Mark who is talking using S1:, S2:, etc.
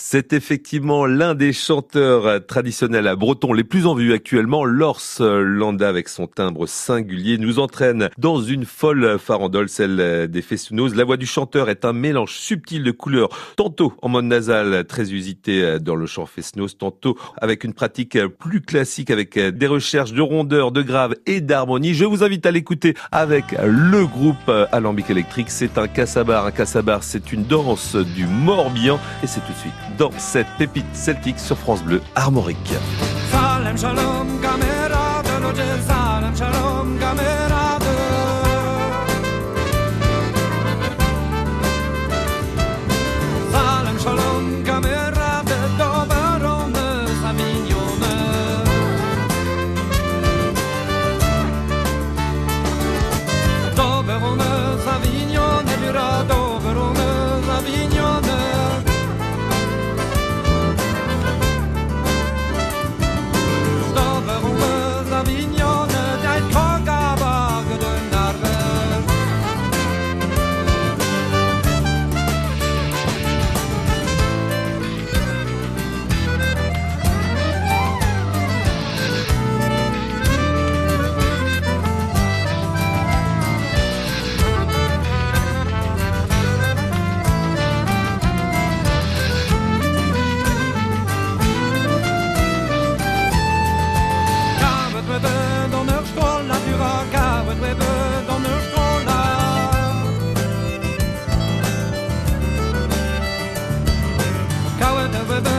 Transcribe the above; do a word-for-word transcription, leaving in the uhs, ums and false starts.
S1: C'est effectivement l'un des chanteurs traditionnels bretons les plus en vue actuellement. Lors Landa, avec son timbre singulier, nous entraîne dans une folle farandole, celle des Festunauses. La voix du chanteur est un mélange subtil de couleurs, tantôt en mode nasal, très usité dans le chant Fesnos, tantôt avec une pratique plus classique, avec des recherches de rondeur, de grave et d'harmonie. Je vous invite à l'écouter avec le groupe Alambic Électrique. C'est un cassabar. Un cassabar, c'est une danse du Morbihan. Et c'est tout de suite dans cette pépite celtique sur France Bleu Armorique.
S2: Salem shalom kamerade, ludzie, salem shalom kamerade. Salem shalom kamerade, doberone zawinione. Doberone zawinione, biura doberone zawinione. With